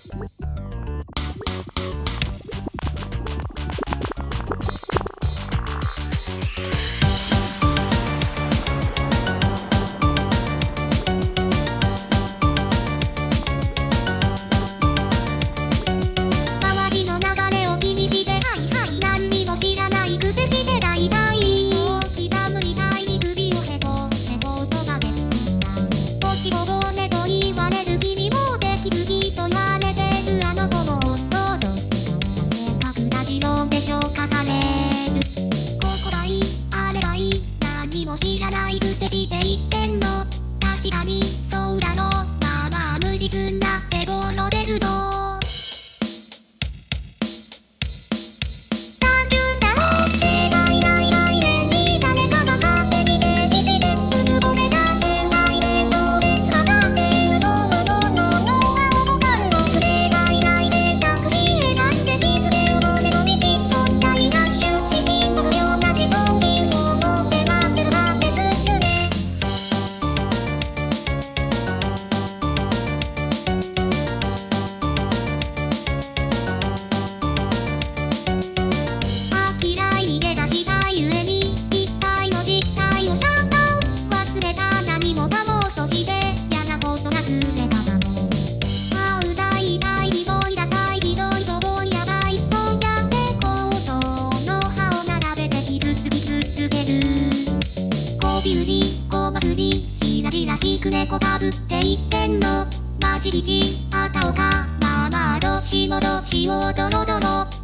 知らないくせして言ってんの。確かにそうだろ。まあまあ無理すんなってボロ出るぞ。単純だろ。正解ない来年に誰かが勝手に定義してうぬぼれが天才で当然つかかっているぞ。正解ない選択肢選んで見つける俺の道。存在なし自信の不良な自尊心を持って待ってるなって進め。嫌いに出だしたゆえに一切の実態をシャットダウン。忘れた何もかも。そして嫌なことが全てかも。うざい痛いひどいダサいひどいしょぼいやばいそうやってコートの葉を並べて傷つき続ける。こび売りこまつりしらしく猫かぶって言ってんの。まちびちあたおかまあまあどっちもどっちをドロドロ。